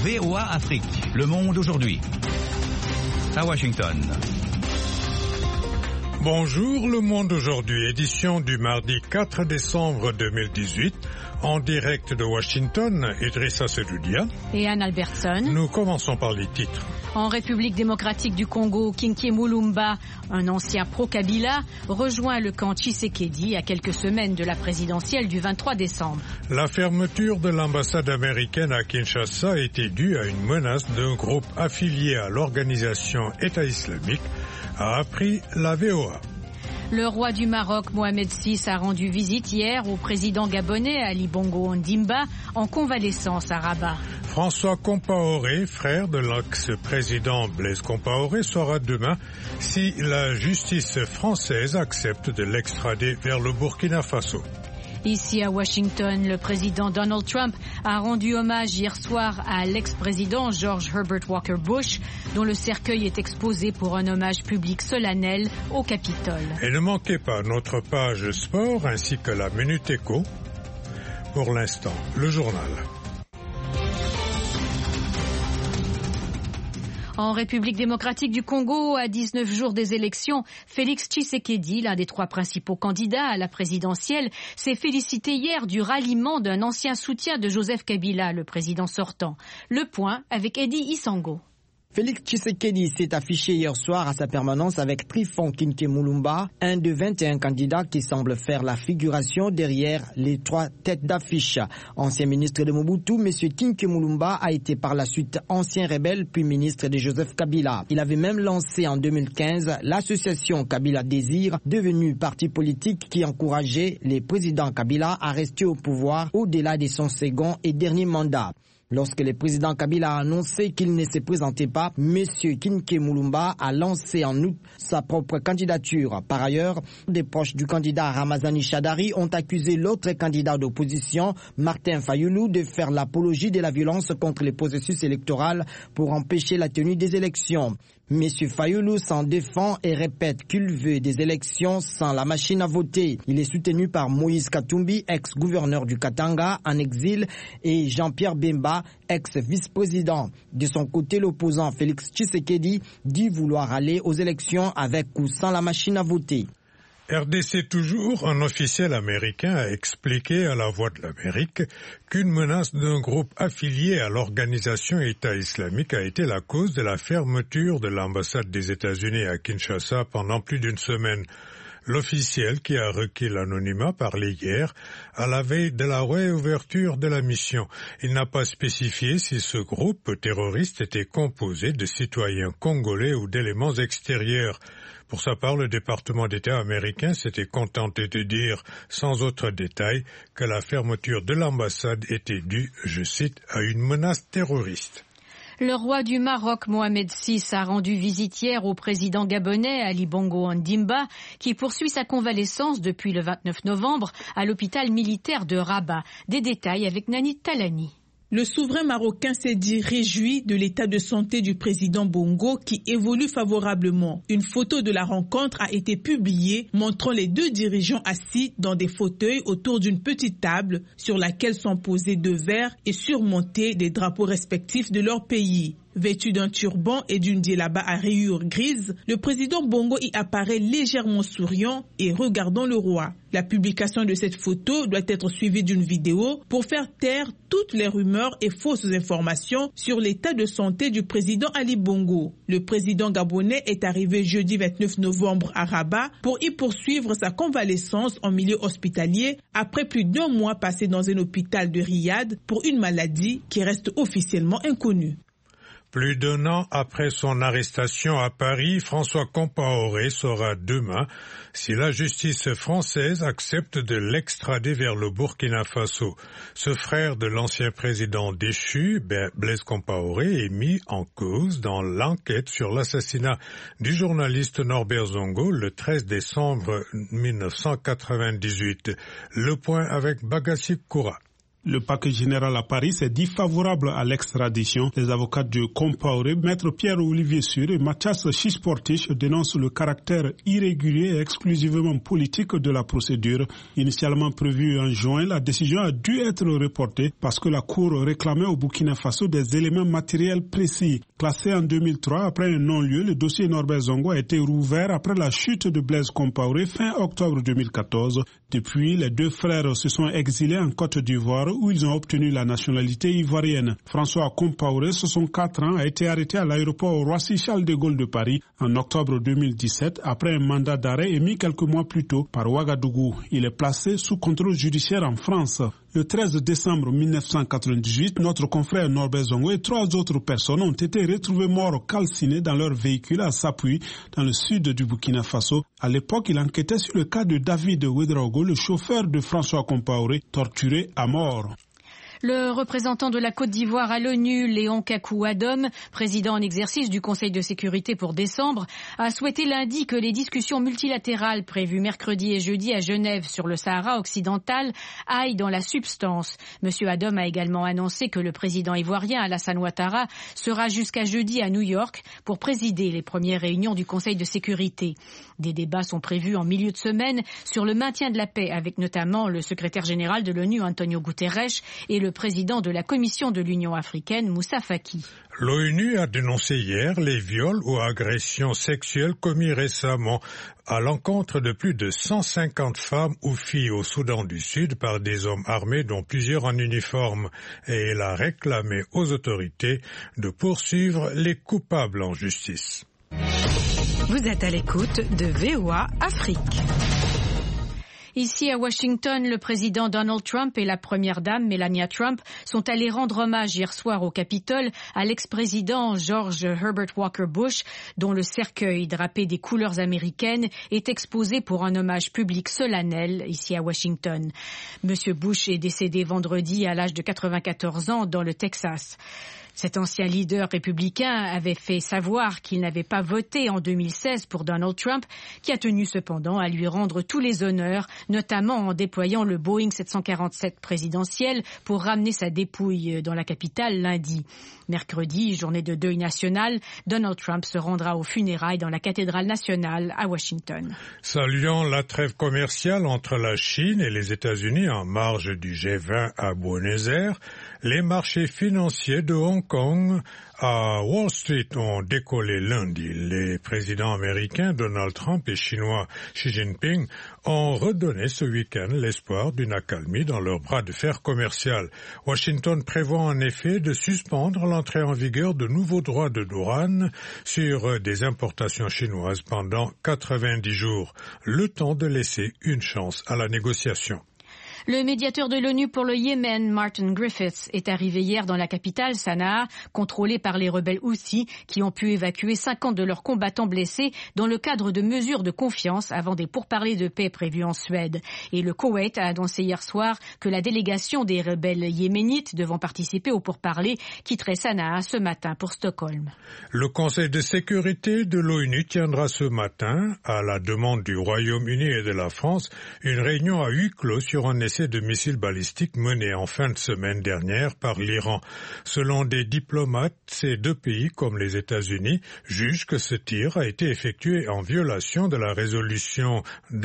VOA Afrique, Le Monde aujourd'hui. À Washington. Bonjour, Le Monde aujourd'hui, édition du mardi 4 décembre 2018. En direct de Washington, Idrissa Sedoudia et Anne Albertson. Nous commençons par les titres. En République démocratique du Congo, Kinké Mulumba, un ancien pro-Kabila, rejoint le camp Tshisekedi à quelques semaines de la présidentielle du 23 décembre. La fermeture de l'ambassade américaine à Kinshasa était due à une menace d'un groupe affilié à l'organisation État islamique, a appris la VOA. Le roi du Maroc, Mohamed VI, a rendu visite hier au président gabonais Ali Bongo Ondimba en convalescence à Rabat. François Compaoré, frère de l'ex-président Blaise Compaoré, sera demain si la justice française accepte de l'extrader vers le Burkina Faso. Ici à Washington, le président Donald Trump a rendu hommage hier soir à l'ex-président George Herbert Walker Bush, dont le cercueil est exposé pour un hommage public solennel au Capitole. Et ne manquez pas notre page sport ainsi que la Minute Éco. Pour l'instant, le journal. En République démocratique du Congo, à 19 jours des élections, Félix Tshisekedi, l'un des trois principaux candidats à la présidentielle, s'est félicité hier du ralliement d'un ancien soutien de Joseph Kabila, le président sortant. Le point avec Eddie Isango. Félix Tshisekedi s'est affiché hier soir à sa permanence avec Trifon Kinké Mulumba, un de 21 candidats qui semble faire la figuration derrière les trois têtes d'affiche. Ancien ministre de Mobutu, M. Kinké Mulumba a été par la suite ancien rebelle puis ministre de Joseph Kabila. Il avait même lancé en 2015 l'association Kabila Désir, devenue parti politique qui encourageait les présidents Kabila à rester au pouvoir au-delà de son second et dernier mandat. Lorsque le président Kabila a annoncé qu'il ne se présentait pas, M. Kinké Mulumba a lancé en août sa propre candidature. Par ailleurs, des proches du candidat Ramazani Chadari ont accusé l'autre candidat d'opposition, Martin Fayoulou, de faire l'apologie de la violence contre le processus électoral pour empêcher la tenue des élections. M. Fayoulou s'en défend et répète qu'il veut des élections sans la machine à voter. Il est soutenu par Moïse Katumbi, ex-gouverneur du Katanga, en exil, et Jean-Pierre Bemba, ex-vice-président. De son côté, l'opposant Félix Tshisekedi dit vouloir aller aux élections avec ou sans la machine à voter. RDC toujours, un officiel américain a expliqué à la Voix de l'Amérique qu'une menace d'un groupe affilié à l'organisation État islamique a été la cause de la fermeture de l'ambassade des États-Unis à Kinshasa pendant plus d'une semaine. L'officiel, qui a requis l'anonymat, parlait hier à la veille de la réouverture de la mission. Il n'a pas spécifié si ce groupe terroriste était composé de citoyens congolais ou d'éléments extérieurs. Pour sa part, le département d'État américain s'était contenté de dire, sans autre détail, que la fermeture de l'ambassade était due, je cite, à une menace terroriste. Le roi du Maroc, Mohamed VI, a rendu visite hier au président gabonais Ali Bongo Ondimba, qui poursuit sa convalescence depuis le 29 novembre à l'hôpital militaire de Rabat. Des détails avec Nani Talani. Le souverain marocain s'est dit réjoui de l'état de santé du président Bongo qui évolue favorablement. Une photo de la rencontre a été publiée montrant les deux dirigeants assis dans des fauteuils autour d'une petite table sur laquelle sont posés deux verres et surmontés des drapeaux respectifs de leur pays. Vêtu d'un turban et d'une djellaba à rayures grises, le président Bongo y apparaît légèrement souriant et regardant le roi. La publication de cette photo doit être suivie d'une vidéo pour faire taire toutes les rumeurs et fausses informations sur l'état de santé du président Ali Bongo. Le président gabonais est arrivé jeudi 29 novembre à Rabat pour y poursuivre sa convalescence en milieu hospitalier après plus d'un mois passé dans un hôpital de Riyad pour une maladie qui reste officiellement inconnue. Plus d'un an après son arrestation à Paris, François Compaoré saura demain si la justice française accepte de l'extrader vers le Burkina Faso. Ce frère de l'ancien président déchu, Blaise Compaoré, est mis en cause dans l'enquête sur l'assassinat du journaliste Norbert Zongo le 13 décembre 1998. Le point avec Bagassi Koura. Le parquet général à Paris s'est dit favorable à l'extradition. Les avocats de Compaoré, maître Pierre-Olivier Sûr et Mathias Chisportich dénoncent le caractère irrégulier et exclusivement politique de la procédure. Initialement prévue en juin, la décision a dû être reportée parce que la Cour réclamait au Burkina Faso des éléments matériels précis. Classé en 2003 après un non-lieu, le dossier Norbert Zongo a été rouvert après la chute de Blaise Compaoré fin octobre 2014. Depuis, les deux frères se sont exilés en Côte d'Ivoire où ils ont obtenu la nationalité ivoirienne. François Compaoré, 64 ans, a été arrêté à l'aéroport Roissy-Charles de Gaulle de Paris en octobre 2017 après un mandat d'arrêt émis quelques mois plus tôt par Ouagadougou. Il est placé sous contrôle judiciaire en France. Le 13 décembre 1998, notre confrère Norbert Zongo et 3 autres personnes ont été retrouvés morts calcinés dans leur véhicule à Sapuy, dans le sud du Burkina Faso. À l'époque, il enquêtait sur le cas de David Ouedraogo, le chauffeur de François Compaoré, torturé à mort. Le représentant de la Côte d'Ivoire à l'ONU, Léon Kakou-Adom, président en exercice du Conseil de sécurité pour décembre, a souhaité lundi que les discussions multilatérales prévues mercredi et jeudi à Genève sur le Sahara occidental aillent dans la substance. Monsieur Adom a également annoncé que le président ivoirien Alassane Ouattara sera jusqu'à jeudi à New York pour présider les premières réunions du Conseil de sécurité. Des débats sont prévus en milieu de semaine sur le maintien de la paix avec notamment le secrétaire général de l'ONU Antonio Guterres et le président de la Commission de l'Union africaine, Moussa Faki. L'ONU a dénoncé hier les viols ou agressions sexuelles commis récemment à l'encontre de plus de 150 femmes ou filles au Soudan du Sud par des hommes armés dont plusieurs en uniforme, et elle a réclamé aux autorités de poursuivre les coupables en justice. Vous êtes à l'écoute de VOA Afrique. Ici à Washington, le président Donald Trump et la première dame Melania Trump sont allés rendre hommage hier soir au Capitole à l'ex-président George Herbert Walker Bush, dont le cercueil drapé des couleurs américaines est exposé pour un hommage public solennel ici à Washington. Monsieur Bush est décédé vendredi à l'âge de 94 ans dans le Texas. Cet ancien leader républicain avait fait savoir qu'il n'avait pas voté en 2016 pour Donald Trump, qui a tenu cependant à lui rendre tous les honneurs, notamment en déployant le Boeing 747 présidentiel pour ramener sa dépouille dans la capitale lundi. Mercredi, journée de deuil national, Donald Trump se rendra aux funérailles dans la cathédrale nationale à Washington. Saluant la trêve commerciale entre la Chine et les États-Unis en marge du G20 à Buenos Aires, les marchés financiers de Hong Kong à Wall Street ont décollé lundi. Les présidents américains Donald Trump et chinois Xi Jinping ont redonné ce week-end l'espoir d'une accalmie dans leur bras de fer commercial. Washington prévoit en effet de suspendre l'entrée en vigueur de nouveaux droits de douane sur des importations chinoises pendant 90 jours, le temps de laisser une chance à la négociation. Le médiateur de l'ONU pour le Yémen, Martin Griffiths, est arrivé hier dans la capitale, Sanaa, contrôlée par les rebelles Houthis qui ont pu évacuer 50 de leurs combattants blessés dans le cadre de mesures de confiance avant des pourparlers de paix prévus en Suède. Et le Koweït a annoncé hier soir que la délégation des rebelles yéménites devant participer aux pourparlers quitterait Sanaa ce matin pour Stockholm. Le Conseil de sécurité de l'ONU tiendra ce matin, à la demande du Royaume-Uni et de la France, une réunion à huis clos sur un essai de missiles balistiques mené en fin de semaine dernière par l'Iran. Selon des diplomates, ces deux pays, comme les États-Unis, jugent que ce tir a été effectué en violation de la résolution de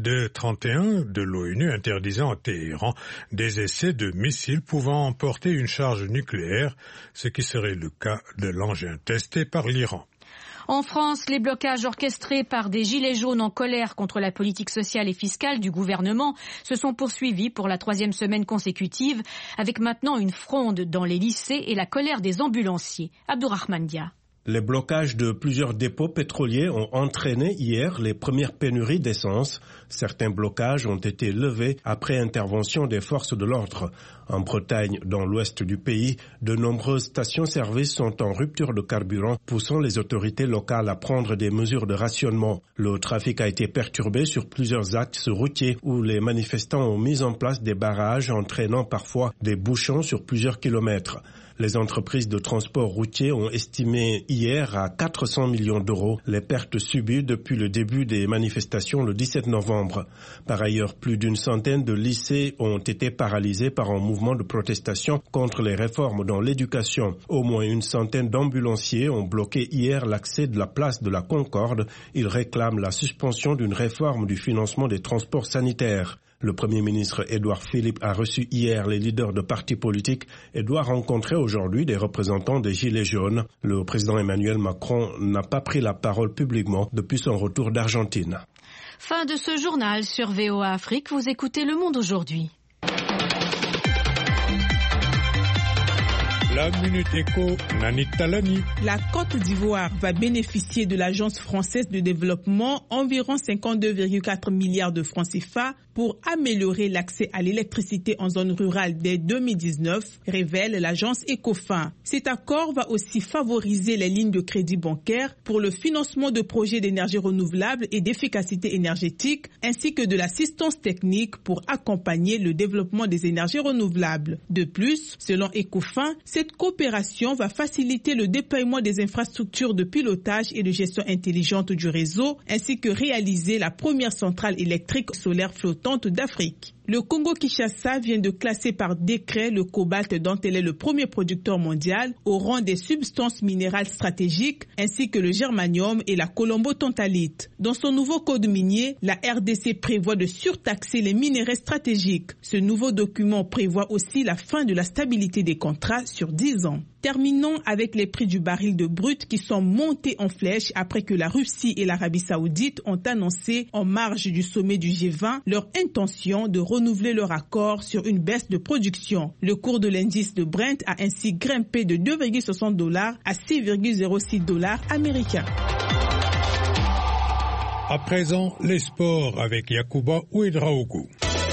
2231 de l'ONU interdisant à Téhéran des essais de missiles pouvant emporter une charge nucléaire, ce qui serait le cas de l'engin testé par l'Iran. En France, les blocages orchestrés par des gilets jaunes en colère contre la politique sociale et fiscale du gouvernement se sont poursuivis pour la 3e semaine consécutive, avec maintenant une fronde dans les lycées et la colère des ambulanciers. Abdourahmane Dia. Les blocages de plusieurs dépôts pétroliers ont entraîné hier les premières pénuries d'essence. Certains blocages ont été levés après intervention des forces de l'ordre. En Bretagne, dans l'ouest du pays, de nombreuses stations-service sont en rupture de carburant, poussant les autorités locales à prendre des mesures de rationnement. Le trafic a été perturbé sur plusieurs axes routiers où les manifestants ont mis en place des barrages entraînant parfois des bouchons sur plusieurs kilomètres. Les entreprises de transport routier ont estimé hier à 400 millions d'euros les pertes subies depuis le début des manifestations le 17 novembre. Par ailleurs, plus d'une centaine de lycées ont été paralysés par un mouvement de protestation contre les réformes dans l'éducation. Au moins une centaine d'ambulanciers ont bloqué hier l'accès de la place de la Concorde. Ils réclament la suspension d'une réforme du financement des transports sanitaires. Le Premier ministre Édouard Philippe a reçu hier les leaders de partis politiques et doit rencontrer aujourd'hui des représentants des Gilets jaunes. Le président Emmanuel Macron n'a pas pris la parole publiquement depuis son retour d'Argentine. Fin de ce journal sur VOA Afrique. Vous écoutez Le Monde aujourd'hui. La Minute Éco, Nani Talani. La Côte d'Ivoire va bénéficier de l'Agence française de développement environ 52,4 milliards de francs CFA pour améliorer l'accès à l'électricité en zone rurale dès 2019, révèle l'agence Ecofin. Cet accord va aussi favoriser les lignes de crédit bancaire pour le financement de projets d'énergie renouvelable et d'efficacité énergétique, ainsi que de l'assistance technique pour accompagner le développement des énergies renouvelables. De plus, selon Ecofin, cette coopération va faciliter le déploiement des infrastructures de pilotage et de gestion intelligente du réseau, ainsi que réaliser la première centrale électrique solaire flottante d'Afrique. Le Congo-Kinshasa vient de classer par décret le cobalt dont elle est le premier producteur mondial au rang des substances minérales stratégiques ainsi que le germanium et la colombo-tantalite. Dans son nouveau code minier, la RDC prévoit de surtaxer les minerais stratégiques. Ce nouveau document prévoit aussi la fin de la stabilité des contrats sur 10 ans. Terminons avec les prix du baril de brut qui sont montés en flèche après que la Russie et l'Arabie Saoudite ont annoncé en marge du sommet du G20 leur intention de renouveler leur accord sur une baisse de production. Le cours de l'indice de Brent a ainsi grimpé de $2,60 à $6,06 américains. À présent, les sports avec Yacouba Ouedraogo.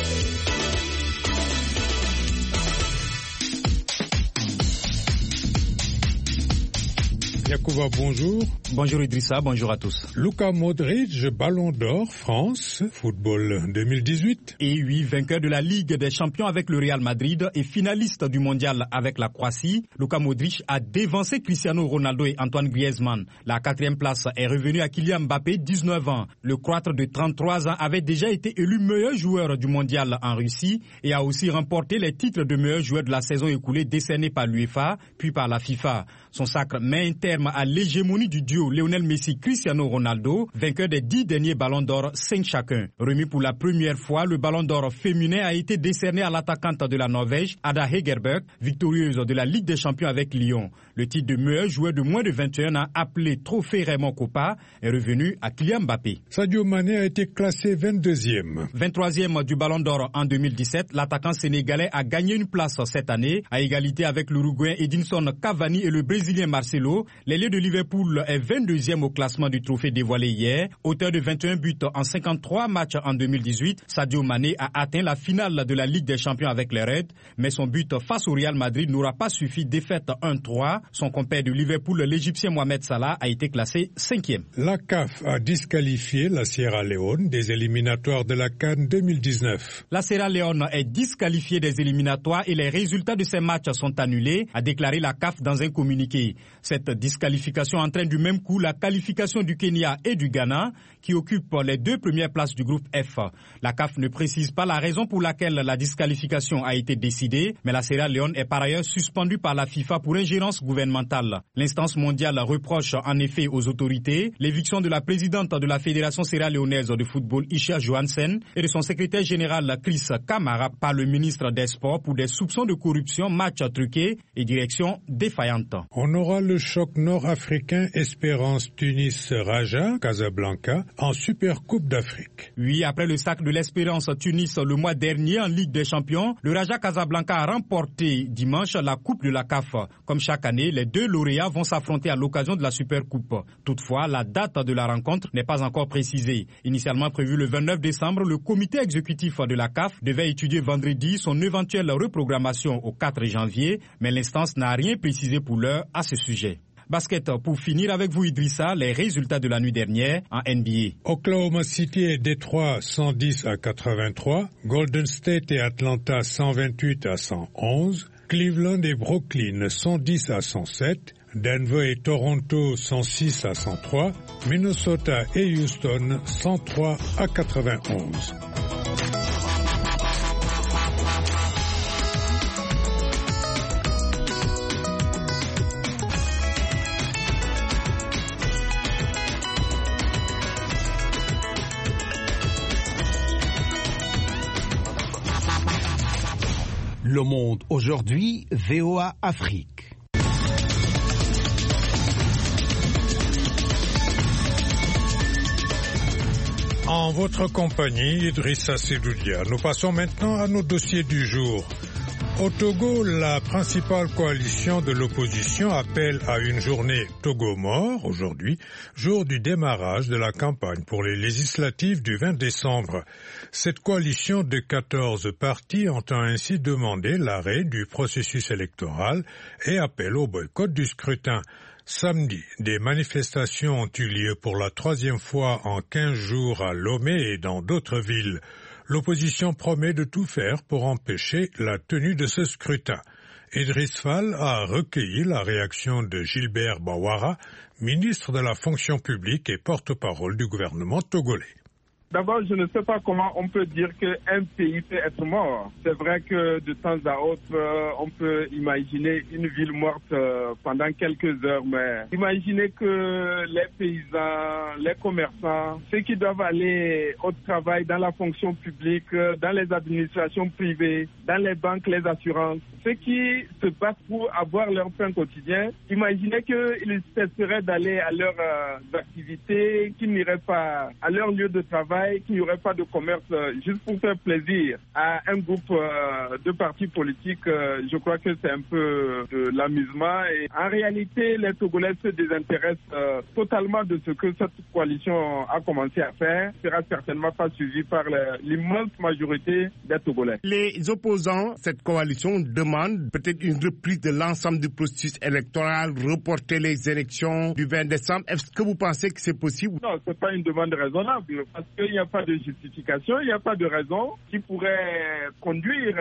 Yacouba, bonjour. Bonjour Idrissa, bonjour à tous. Luka Modric, Ballon d'Or, France, football 2018. Et oui, vainqueur de la Ligue des Champions avec le Real Madrid et finaliste du Mondial avec la Croatie, Luka Modric a dévancé Cristiano Ronaldo et Antoine Griezmann. La 4e place est revenue à Kylian Mbappé, 19 ans. Le Croate de 33 ans avait déjà été élu meilleur joueur du Mondial en Russie et a aussi remporté les titres de meilleur joueur de la saison écoulée décernés par l'UEFA puis par la FIFA. Son sacre met un terme à l'hégémonie du duo Lionel Messi-Cristiano Ronaldo, vainqueur des 10 derniers ballons d'or, 5 chacun. Remis pour la première fois, le ballon d'or féminin a été décerné à l'attaquante de la Norvège, Ada Hegerberg, victorieuse de la Ligue des Champions avec Lyon. Le titre de meilleur joueur de moins de 21 ans, appelé Trophée Raymond Kopa, est revenu à Kylian Mbappé. Sadio Mané a été classé 22e. 23e du ballon d'or en 2017, l'attaquant sénégalais a gagné une place cette année, à égalité avec l'Uruguayen Edinson Cavani et le Brésilien Marcelo. L'ailier de Liverpool est 22e au classement du trophée dévoilé hier. Auteur de 21 buts en 53 matchs en 2018, Sadio Mané a atteint la finale de la Ligue des Champions avec les Reds, mais son but face au Real Madrid n'aura pas suffi, défaite 1-3. Son compère de Liverpool, l'Égyptien Mohamed Salah, a été classé 5e. La CAF a disqualifié la Sierra Leone des éliminatoires de la CAN 2019. La Sierra Leone est disqualifiée des éliminatoires et les résultats de ces matchs sont annulés, a déclaré la CAF dans un communiqué. Cette disqualification entraîne du même coup la qualification du Kenya et du Ghana, qui occupent les 2 premières places du groupe F. La CAF ne précise pas la raison pour laquelle la disqualification a été décidée, mais la Sierra Leone est par ailleurs suspendue par la FIFA pour ingérence gouvernementale. L'instance mondiale reproche en effet aux autorités l'éviction de la présidente de la Fédération sierra-léonaise de football, Isha Johansen, et de son secrétaire général, Chris Kamara, par le ministre des Sports pour des soupçons de corruption, match truqué et direction défaillante. On aura le choc nord-africain Espérance Tunis Raja Casablanca en Supercoupe d'Afrique. Oui, après le sac de l'Espérance Tunis le mois dernier en Ligue des Champions, le Raja Casablanca a remporté dimanche la Coupe de la CAF. Comme chaque année, les 2 lauréats vont s'affronter à l'occasion de la Supercoupe. Toutefois, la date de la rencontre n'est pas encore précisée. Initialement prévu le 29 décembre, le comité exécutif de la CAF devait étudier vendredi son éventuelle reprogrammation au 4 janvier, mais l'instance n'a rien précisé pour l'heure à ce sujet. Basket, pour finir avec vous Idrissa, les résultats de la nuit dernière en NBA. Oklahoma City et Détroit 110-83, Golden State et Atlanta 128-111, Cleveland et Brooklyn 110 à 107, Denver et Toronto 106 à 103, Minnesota et Houston 103 à 91. Le Monde aujourd'hui, VOA Afrique. En votre compagnie, Idrissa Sedoudia. Nous passons maintenant à nos dossiers du jour. Au Togo, la principale coalition de l'opposition appelle à une journée Togo mort, aujourd'hui, jour du démarrage de la campagne pour les législatives du 20 décembre. Cette coalition de 14 partis entend ainsi demander l'arrêt du processus électoral et appelle au boycott du scrutin. Samedi, des manifestations ont eu lieu pour la 3e fois en 15 jours à Lomé et dans d'autres villes. L'opposition promet de tout faire pour empêcher la tenue de ce scrutin. Idriss Fall a recueilli la réaction de Gilbert Bawara, ministre de la fonction publique et porte-parole du gouvernement togolais. D'abord, je ne sais pas comment on peut dire qu'un pays peut être mort. C'est vrai que de temps à autre, on peut imaginer une ville morte pendant quelques heures, mais imaginez que les paysans, les commerçants, ceux qui doivent aller au travail dans la fonction publique, dans les administrations privées, dans les banques, les assurances, ceux qui se battent pour avoir leur pain quotidien, imaginez qu'ils cesseraient d'aller à leurs activités, qu'ils n'iraient pas à leur lieu de travail, qu'il n'y aurait pas de commerce juste pour faire plaisir à un groupe de partis politiques. Je crois que c'est un peu de l'amusement. Et en réalité, les Togolais se désintéressent totalement de ce que cette coalition a commencé à faire. Ce ne sera certainement pas suivi par l'immense majorité des Togolais. Les opposants, cette coalition demande peut-être une reprise de l'ensemble du processus électoral, reporter les élections du 20 décembre. Est-ce que vous pensez que c'est possible? Non, ce n'est pas une demande raisonnable parce qu'il n'y a pas de justification, il n'y a pas de raison qui pourrait conduire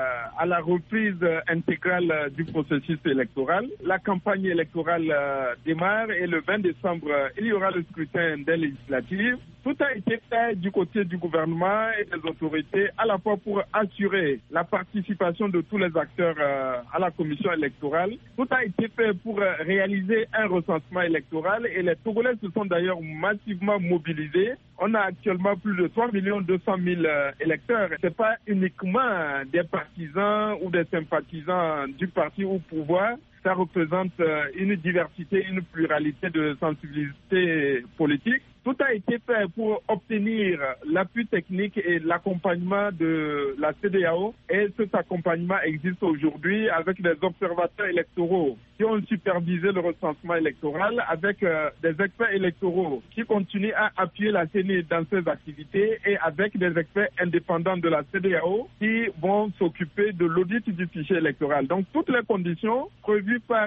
à la reprise intégrale du processus électoral. La campagne électorale démarre et le 20 décembre, il y aura le scrutin des législatives. Tout a été fait du côté du gouvernement et des autorités, à la fois pour assurer la participation de tous les acteurs à la commission électorale. Tout a été fait pour réaliser un recensement électoral et les Togolais se sont d'ailleurs massivement mobilisés. On a actuellement plus de 3 200 000 électeurs. Ce n'est pas uniquement des partisans ou des sympathisants du parti au pouvoir. Ça représente une diversité, une pluralité de sensibilités politiques. Tout a été fait pour obtenir l'appui technique et l'accompagnement de la CEDEAO. Et cet accompagnement existe aujourd'hui avec des observateurs électoraux qui ont supervisé le recensement électoral, avec des experts électoraux qui continuent à appuyer la CENI dans ses activités et avec des experts indépendants de la CEDEAO qui vont s'occuper de l'audit du fichier électoral. Donc toutes les conditions prévues par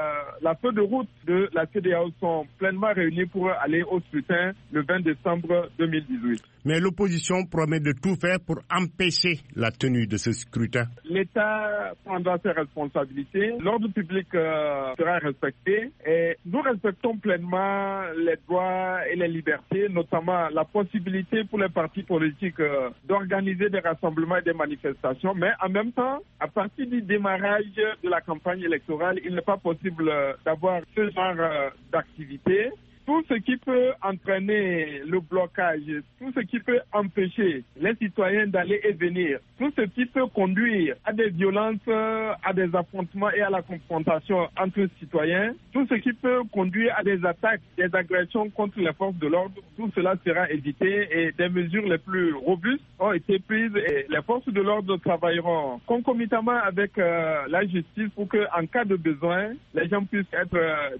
la feuille de route de la CEDEAO sont pleinement réunies pour aller au scrutin le 20 décembre 2018. Mais l'opposition promet de tout faire pour empêcher la tenue de ce scrutin. L'État prendra ses responsabilités, l'ordre public sera respecté et nous respectons pleinement les droits et les libertés, notamment la possibilité pour les partis politiques d'organiser des rassemblements et des manifestations, mais en même temps, à partir du démarrage de la campagne électorale, il n'est pas possible d'avoir ce genre d'activité. Tout ce qui peut entraîner le blocage, tout ce qui peut empêcher les citoyens d'aller et venir, tout ce qui peut conduire à des violences, à des affrontements et à la confrontation entre citoyens, tout ce qui peut conduire à des attaques, des agressions contre les forces de l'ordre, tout cela sera évité et des mesures les plus robustes ont été prises et les forces de l'ordre travailleront concomitamment avec la justice pour qu'en cas de besoin, les gens puissent être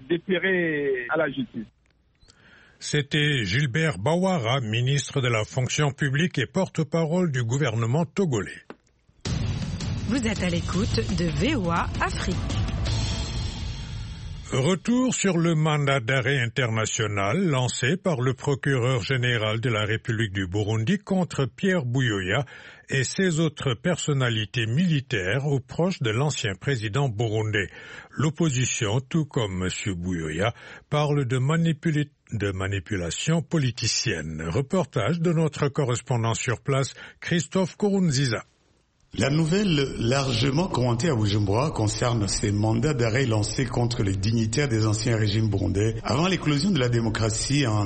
déférés à la justice. C'était Gilbert Bawara, ministre de la fonction publique et porte-parole du gouvernement togolais. Vous êtes à l'écoute de VOA Afrique. Retour sur le mandat d'arrêt international lancé par le procureur général de la République du Burundi contre Pierre Buyoya et ses autres personnalités militaires ou proches de l'ancien président burundais. L'opposition, tout comme M. Buyoya, parle de manipulation politicienne. Reportage de notre correspondant sur place, Christophe Kurunziza. La nouvelle largement commentée à Bujumbura concerne ces mandats d'arrêt lancés contre les dignitaires des anciens régimes burundais avant l'éclosion de la démocratie en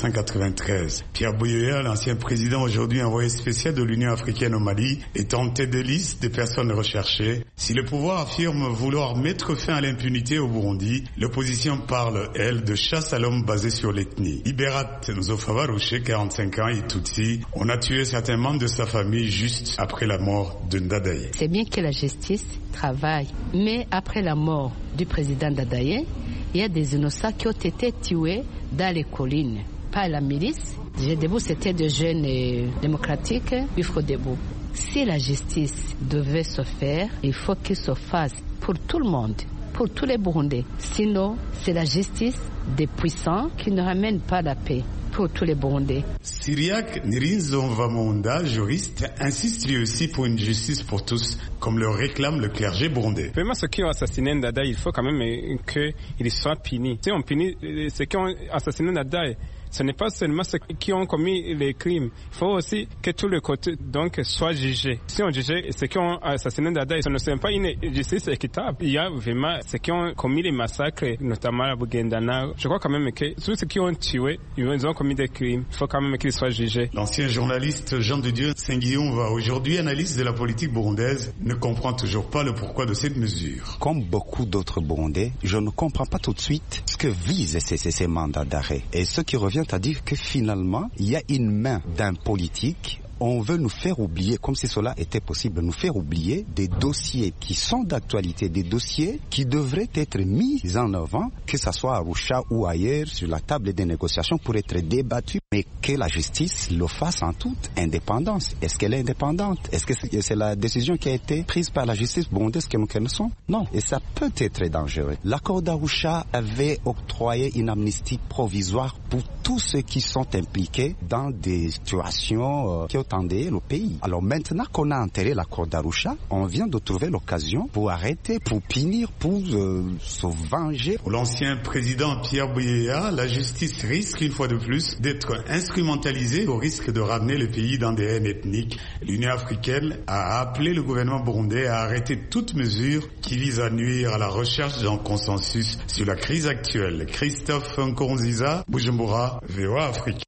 1993. Pierre Buyoya, l'ancien président aujourd'hui envoyé spécial de l'Union africaine au Mali, est en tête de liste des personnes recherchées. Si le pouvoir affirme vouloir mettre fin à l'impunité au Burundi, l'opposition parle, elle, de chasse à l'homme basée sur l'ethnie. Liberat Nzofavarushe, 45 ans, et Tutsi, on a tué certains membres de sa famille juste après la mort de Ndadaye. C'est bien que la justice travaille, mais après la mort du président Ndadaye, il y a des innocents qui ont été tués dans les collines, par la milice. Debout, c'était des jeunes démocratiques, UFO Debout. Si la justice devait se faire, il faut qu'il se fasse pour tout le monde, pour tous les Burundais. Sinon, c'est la justice des puissants qui ne ramène pas la paix pour tous les Burundais. Syriac Nirinzonvamonda, juriste, insiste lui aussi pour une justice pour tous, comme le réclame le clergé burundais. Vraiment, ceux qui ont assassiné Ndadaye, il faut quand même qu'ils soient punis. Si on punit ceux qui ont assassiné Ndadaye, ce n'est pas seulement ceux qui ont commis les crimes. Il faut aussi que tous les côtés donc soient jugés. Si on jugeait ceux qui ont assassiné Ndadaye, ce ne serait pas une justice équitable. Il y a vraiment ceux qui ont commis les massacres, notamment à Bugendana. Je crois quand même que tous ceux qui ont tué, ils ont commis des crimes. Il faut quand même qu'ils soient jugés. L'ancien journaliste Jean de Dieu Saint-Guillaume va aujourd'hui analyse de la politique burundaise, ne comprend toujours pas le pourquoi de cette mesure. Comme beaucoup d'autres Burundais, je ne comprends pas tout de suite ce que visent ces mandats d'arrêt. Et ce qui revient à dire que finalement, il y a une main d'un politique. On veut nous faire oublier, comme si cela était possible, nous faire oublier des dossiers qui sont d'actualité, des dossiers qui devraient être mis en avant, que ce soit à Arusha ou ailleurs, sur la table des négociations pour être débattus, mais que la justice le fasse en toute indépendance. Est-ce qu'elle est indépendante? Est-ce que c'est la décision qui a été prise par la justice burundaise que nous connaissons? Non. Et ça peut être dangereux. L'accord d'Arusha avait octroyé une amnistie provisoire pour tous ceux qui sont impliqués dans des situations qui ont le pays. Alors maintenant qu'on a enterré l'accord d'Arusha, on vient de trouver l'occasion pour arrêter, pour punir, pour se venger. Pour l'ancien président Pierre Buyoya, la justice risque une fois de plus d'être instrumentalisée au risque de ramener le pays dans des haines ethniques. L'Union africaine a appelé le gouvernement burundais à arrêter toute mesure qui vise à nuire à la recherche d'un consensus sur la crise actuelle. Christophe Nkurunziza, Bujumbura, VOA Afrique.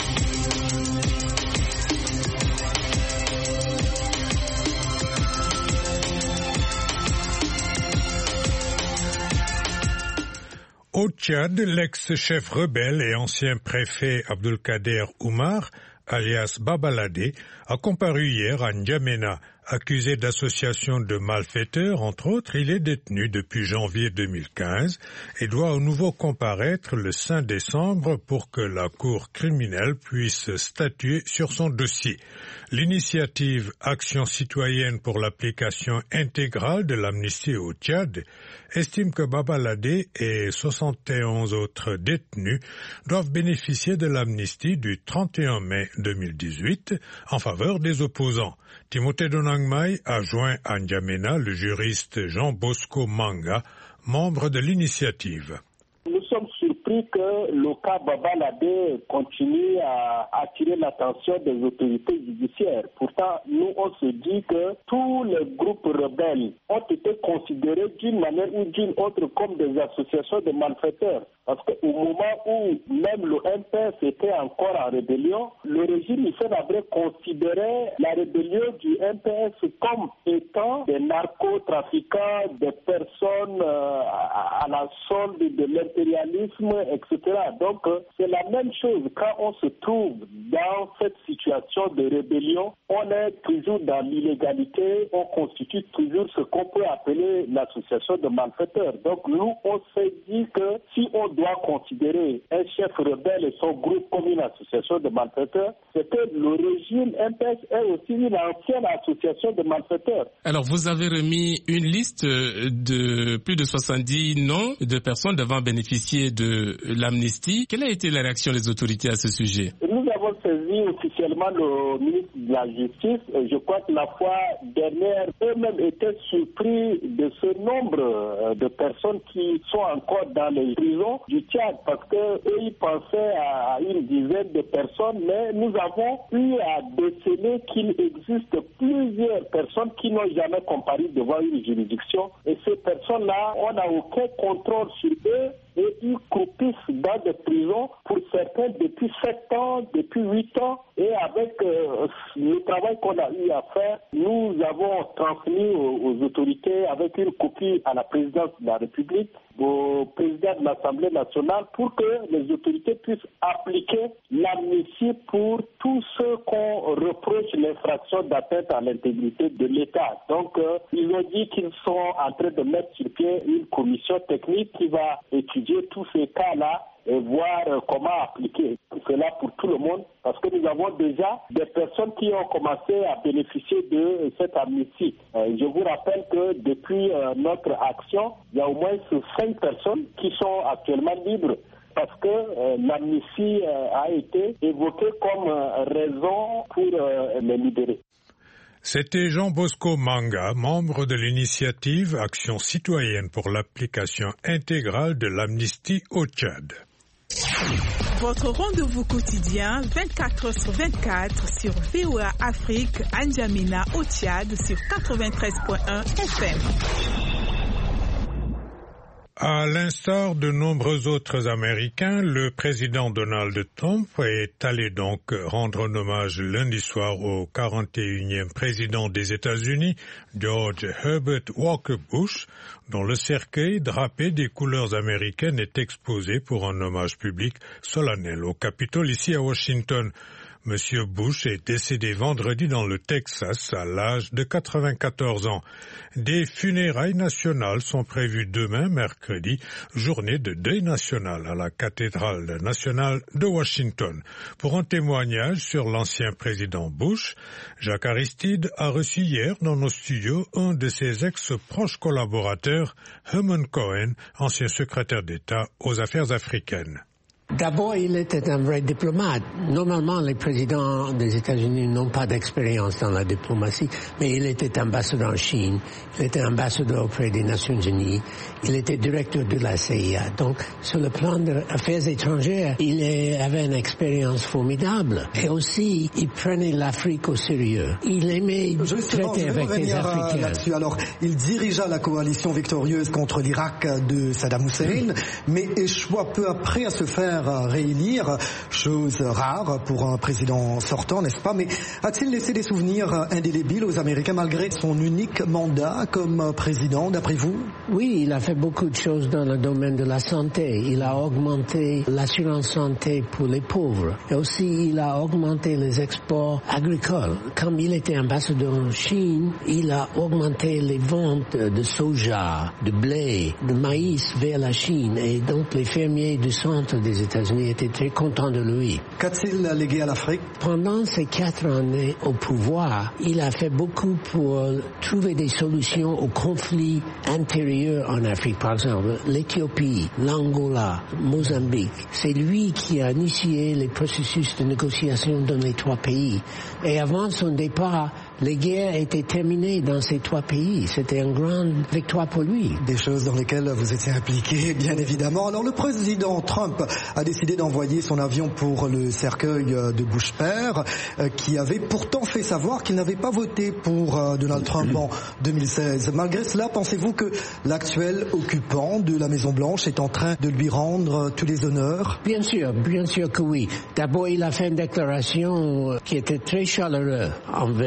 Au Tchad, l'ex-chef rebelle et ancien préfet Abdelkader Oumar, alias Babalade, a comparu hier à N'Djamena. Accusé d'association de malfaiteurs, entre autres, il est détenu depuis janvier 2015 et doit au nouveau comparaître le 5 décembre pour que la cour criminelle puisse statuer sur son dossier. L'initiative Action citoyenne pour l'application intégrale de l'amnistie au Tchad estime que Babalade et 71 autres détenus doivent bénéficier de l'amnistie du 31 mai 2018 en faveur des opposants. Timothée Donangmai a joint à N'Djamena le juriste Jean Bosco Manga, membre de l'initiative. Nous sommes surpris que le cas Babalade continue à attirer l'attention des autorités judiciaires. Pourtant, nous, on se dit que tous les groupes rebelles ont été considérés d'une manière ou d'une autre comme des associations de malfaiteurs. Parce qu'au moment où même le MPS était encore en rébellion, le régime Michel Abré considérait la rébellion du MPS comme étant des narcotrafiquants, des personnes à la solde de l'impérialisme etc. Donc, c'est la même chose. Quand on se trouve dans cette situation de rébellion, on est toujours dans l'illégalité, on constitue toujours ce qu'on peut appeler l'association de malfaiteurs. Donc, nous, on s'est dit que si on doit considérer un chef rebelle et son groupe comme une association de malfaiteurs, c'est que le régime MPS est aussi une ancienne association de malfaiteurs. Alors, vous avez remis une liste de plus de 70 noms de personnes devant bénéficier de l'amnistie. Quelle a été la réaction des autorités à ce sujet? Nous avons saisi officiellement le ministre de la Justice. Je crois que la fois dernière, eux-mêmes étaient surpris de ce nombre de personnes qui sont encore dans les prisons du Tchad, parce qu'eux, ils pensaient à une dizaine de personnes, mais nous avons eu à déceler qu'il existe plusieurs personnes qui n'ont jamais comparu devant une juridiction. Et ces personnes-là, on n'a aucun contrôle sur eux et ils croupissent dans des prisons, pour certains depuis 7 ans, depuis 8 ans. Et avec le travail qu'on a eu à faire, nous avons transmis aux autorités avec une copie à la présidence de la République, au président de l'Assemblée nationale, pour que les autorités puissent appliquer l'amnistie pour tous ceux qu'on reproche l'infraction d'atteinte à l'intégrité de l'État. Donc, ils ont dit qu'ils sont en train de mettre sur pied une commission technique qui va étudier tous ces cas-là et voir comment appliquer cela pour tout le monde, parce que nous avons déjà des personnes qui ont commencé à bénéficier de cette amnistie. Je vous rappelle que depuis notre action, il y a au moins 5 personnes qui sont actuellement libres, parce que l'amnistie a été évoquée comme raison pour les libérer. C'était Jean Bosco Manga, membre de l'initiative Action citoyenne pour l'application intégrale de l'amnistie au Tchad. Votre rendez-vous quotidien 24h/24 sur VOA Afrique, N'Djamena au Tchad sur 93.1 FM. À l'instar de nombreux autres Américains, le président Donald Trump est allé donc rendre un hommage lundi soir au 41e président des États-Unis, George Herbert Walker Bush, dont le cercueil drapé des couleurs américaines est exposé pour un hommage public solennel au Capitole ici à Washington. Monsieur Bush est décédé vendredi dans le Texas à l'âge de 94 ans. Des funérailles nationales sont prévues demain, mercredi, journée de deuil national à la cathédrale nationale de Washington. Pour un témoignage sur l'ancien président Bush, Jacques Aristide a reçu hier dans nos studios un de ses ex-proches collaborateurs, Herman Cohen, ancien secrétaire d'État aux affaires africaines. D'abord, il était un vrai diplomate. Normalement, les présidents des États-Unis n'ont pas d'expérience dans la diplomatie, mais il était ambassadeur en Chine, il était ambassadeur auprès des Nations Unies, il était directeur de la CIA. Donc, sur le plan des affaires étrangères, il avait une expérience formidable. Et aussi, il prenait l'Afrique au sérieux. Il aimait traiter avec les Africains. Là-dessus. Alors, il dirigea la coalition victorieuse contre l'Irak de Saddam Hussein, mais échoua peu après à se faire réélire, chose rare pour un président sortant, n'est-ce pas? Mais a-t-il laissé des souvenirs indélébiles aux Américains malgré son unique mandat comme président, d'après vous? Oui, il a fait beaucoup de choses dans le domaine de la santé. Il a augmenté l'assurance santé pour les pauvres. Et aussi, il a augmenté les exports agricoles. Comme il était ambassadeur en Chine, il a augmenté les ventes de soja, de blé, de maïs vers la Chine. Et donc, les fermiers du centre des États-Unis étaient très contents de lui. Qu'a-t-il légué à l'Afrique? Pendant ces 4 années au pouvoir, il a fait beaucoup pour trouver des solutions aux conflits intérieurs en Afrique. Par exemple, l'Éthiopie, l'Angola, Mozambique. C'est lui qui a initié les processus de négociation dans les 3 pays. Et avant son départ, les guerres étaient terminées dans ces 3 pays. C'était une grande victoire pour lui. Des choses dans lesquelles vous étiez impliqué, bien évidemment. Alors, le président Trump a décidé d'envoyer son avion pour le cercueil de Bush père, qui avait pourtant fait savoir qu'il n'avait pas voté pour Donald Trump en 2016. Malgré cela, pensez-vous que l'actuel occupant de la Maison-Blanche est en train de lui rendre tous les honneurs? Bien sûr que oui. D'abord, il a fait une déclaration qui était très chaleureuse envers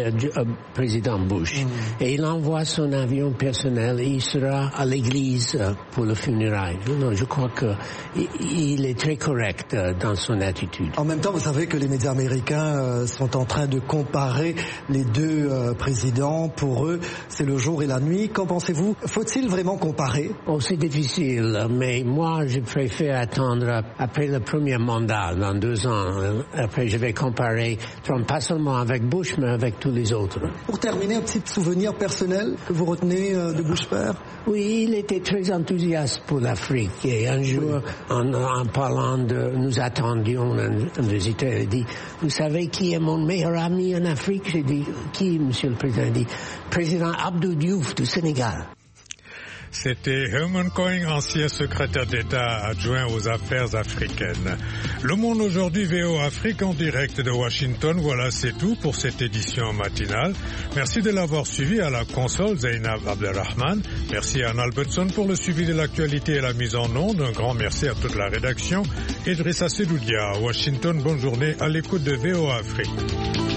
président Bush. Et il envoie son avion personnel et il sera à l'église pour le funérail. Non, je crois qu'il est très correct dans son attitude. En même temps, vous savez que les médias américains sont en train de comparer les deux présidents. Pour eux, c'est le jour et la nuit. Qu'en pensez-vous? Faut-il vraiment comparer? Oh, c'est difficile, mais moi, je préfère attendre après le premier mandat, dans 2 ans. Après, je vais comparer Trump, pas seulement avec Bush, mais avec tous les autres. Pour terminer, un petit souvenir personnel que vous retenez de Bush père? Oui, il était très enthousiaste pour l'Afrique. Et un jour, en parlant nous attendions un visiteur, il dit, vous savez qui est mon meilleur ami en Afrique? J'ai dit, qui, monsieur le président? Il dit, président Abdou Diouf du Sénégal. C'était Herman Cohen, ancien secrétaire d'État adjoint aux affaires africaines. Le Monde aujourd'hui, VOA Afrique en direct de Washington. Voilà, c'est tout pour cette édition matinale. Merci de l'avoir suivi à la console, Zainab Abdelrahman. Merci à Anne Albertson pour le suivi de l'actualité et la mise en onde. Un grand merci à toute la rédaction. Idrissa Sedoudia à Washington. Bonne journée à l'écoute de VOA Afrique.